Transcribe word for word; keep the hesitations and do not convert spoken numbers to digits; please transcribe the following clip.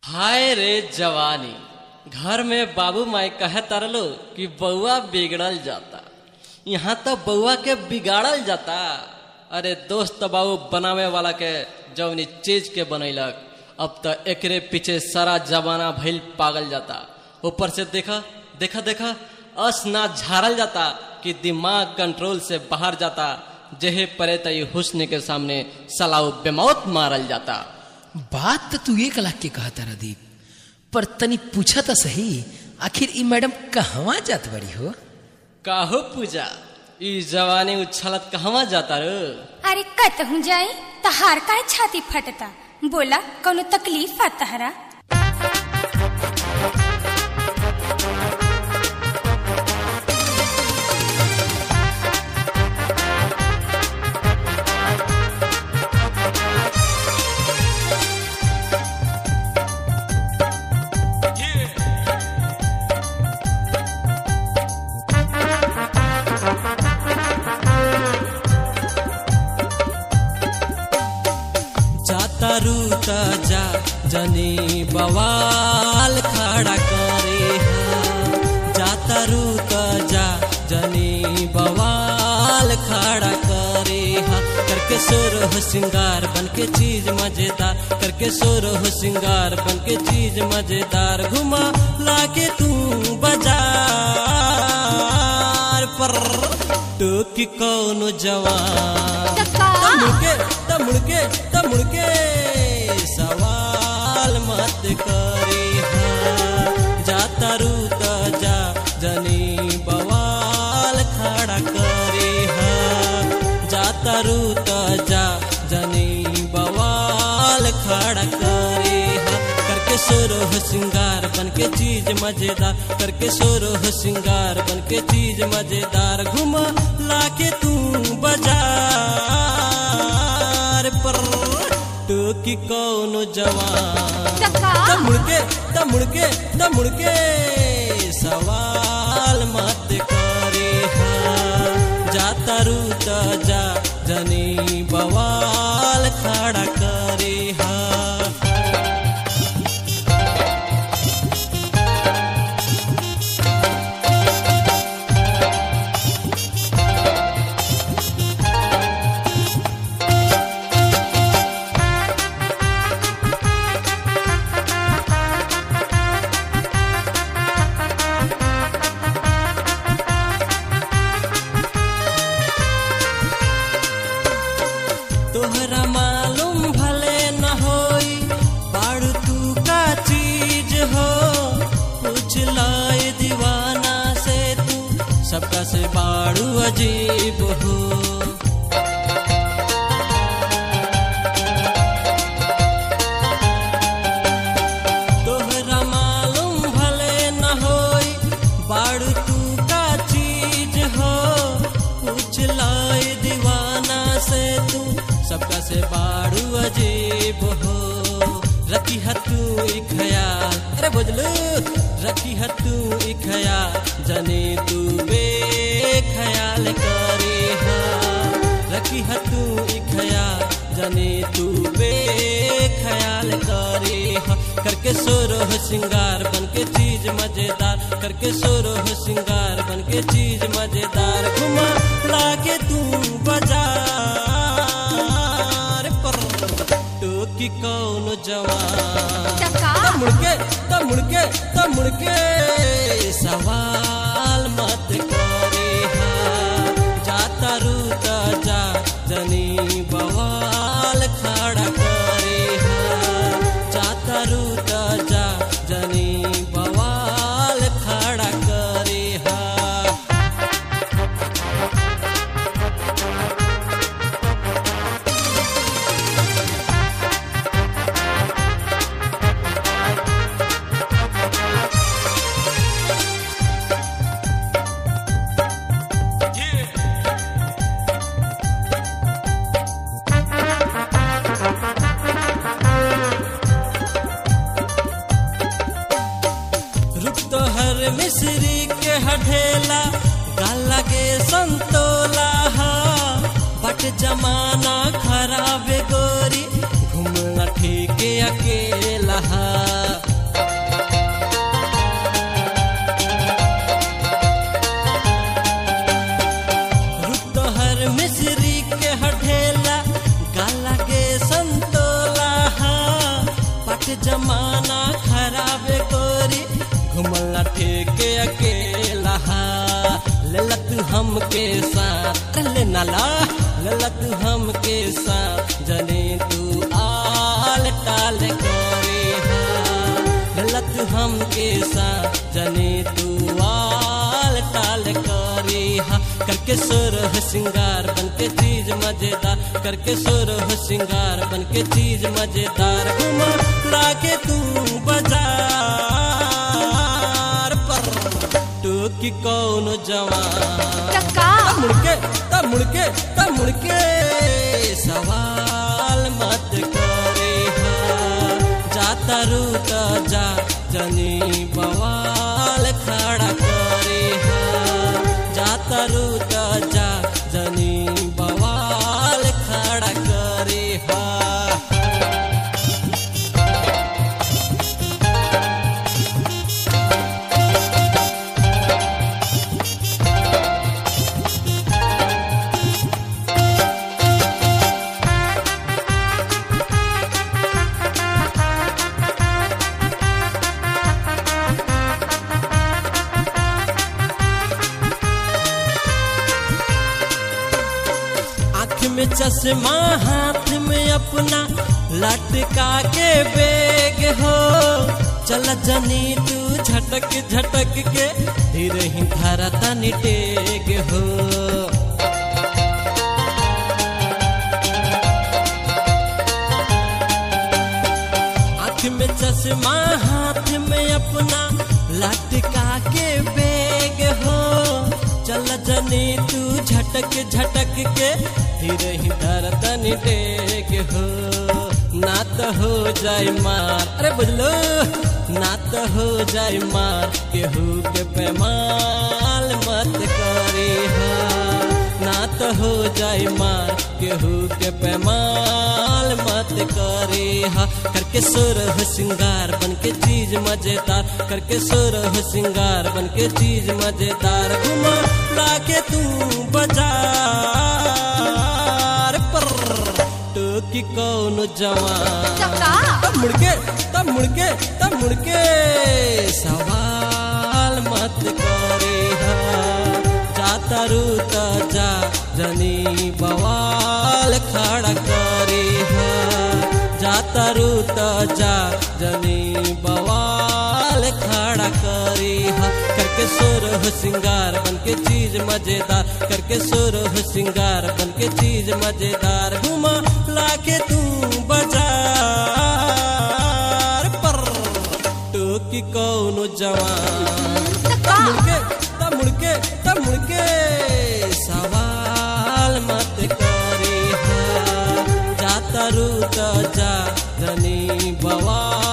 हाय रे जवानी, घर में बाबू माई कहे तरलो कि बउआ बिगड़ल जाता, यहाँ तो बउआ के बिगाड़ल जाता। अरे दोस्त बाबू बनावे वाला के जौनी चीज के बनैलक, अब तो एकरे पीछे सारा जमाना भइल पागल जाता। ऊपर से देखा देखा देखा अस ना झारल जाता कि दिमाग कंट्रोल से बाहर जाता। जेहे परे तई हुस्न के सामने सलाउ बेमौत मारल जाता। बात तो तू एक लाख के कहता रदीप, पर तनी पूछा तो सही, आखिर ई मैडम कहवा जात बड़ी हो? काहो पूजा, ई जवानी उछलत कहवा जाता रो? अरे कतहूँ जाई तहार का छाती फटता, बोला कोनो तकलीफ आ तहरा? रूता जा जनी बवाल खड़ा करे हा, जाता रूता जा जनी बवाल खड़ा करे हा। करके सुर हो सिंगार बन के चीज मजेदार, करके सुर हो सिंगार बन के चीज मजेदार। घुमा लाके तू बाजार पर टोकी कौन जवान, तमुड़के तमुड़के तमुड़के सवाल मत करे हा। जाता रूता जा जनी बवाल खड़ा करे हा, जाता रूता जा जनी बवाल खड़ा करे हा। करके सुर हो सिंगार बन के चीज मजेदार, करके सुर हो सिंगार बन के चीज मजेदार। घुमा लाके तू बाजार पर टोकी कौन जवान, तमुड़के तमुड़के तमुड़के सवाल मत करे हा। जाता रूता जा जनी बवाल खड़ा करे हा। तोहरा मालूम भले न होई बाड़ तू का चीज हो, पूछ लाए दीवाना से तू सबका से बाड़ू अजीब हो। तोहरा मालूम भले न होई बाड़ तू का चीज हो, पूछ लाए दीवाना से तू सबका से बाड़ू अजीब हो। रखी हतू ख्याल, अरे बुझलू रखी हतू ख्याल जने तू बेख्याल करे हा। रखी हतू ख्याल जने तू बेख्याल करे हा। करके सुर हो सिंगार बन के चीज मजेदार, करके सुर हो सिंगार बन के चीज मजेदार। घुमा लाके तू बाजार टोकी कौन जवान, तमुड़के तमुड़के तमुड़के सवाल मत करे हा। जाता रूता जा जनी बवाल खड़ा करे हा, जाता रूता जा जनी बवाल खड़ा करे हा। मिश्री के हढेला गाला के संतोला हा, बट जमाना खराब गोरी घूमना ठीक अकेला हा। जमाना खराब गोरी घुमला ठेके अकेला लेला तू हमके साथ ले नाला लेला तू हमके साथ जने तू आल टाल करे लेला तू हमके साथ जने तू आल टाल करे करके सुरह सिंगार बन के चीज मजेदार करके सुरह सिंगार बन के चीज मजेदार घुमा लाके तू बाजार पर टोकी कौनो जवान मुड़के तब मुड़के तब मुड़के सवाल मत करे जाता रूता जा जनी बवाल खड़ा करे जाता रूता जा जनी बवाल खड़ा करे हा में चश्मा हाथ में अपना लटका के बेग हो चल जनी तू झटक झटक के धीरे ही धरता निटेग हो आँख में चश्मा हाथ में अपना लटका के बेग हो चल जनी तू झटक झटक के धीरे ही धरतन टेक हो ना तो हो जाए मार अरे बुझलो ना तो हो जाए मार केहू के पैमाल मत करी हो ना तो हो जाए मार केहू के पैमाल मत करी हा करके सुरह सिंगार बन के चीज मजेदार करके सुरह सिंगार बन के चीज मजेदार घुमा लाके तू बाजार पर टोकी कौनो जवान तब मुड़के तब मुड़के तब मुड़के सवाल मत करे जाता रूता जा जनी बवाल खड़ा करे जाता रूता जा जनी बवाल खड़ा करे करके सुरह सिंगार बन के चीज मजेदार करके सुरह सिंगार बन के चीज मजेदार घुमा लाके तू बाजार पर टोकी कौनो जवान मुड़के तब मुड़के तब मुड़के सवाल मत करे जाता रूता जा जनी बवाल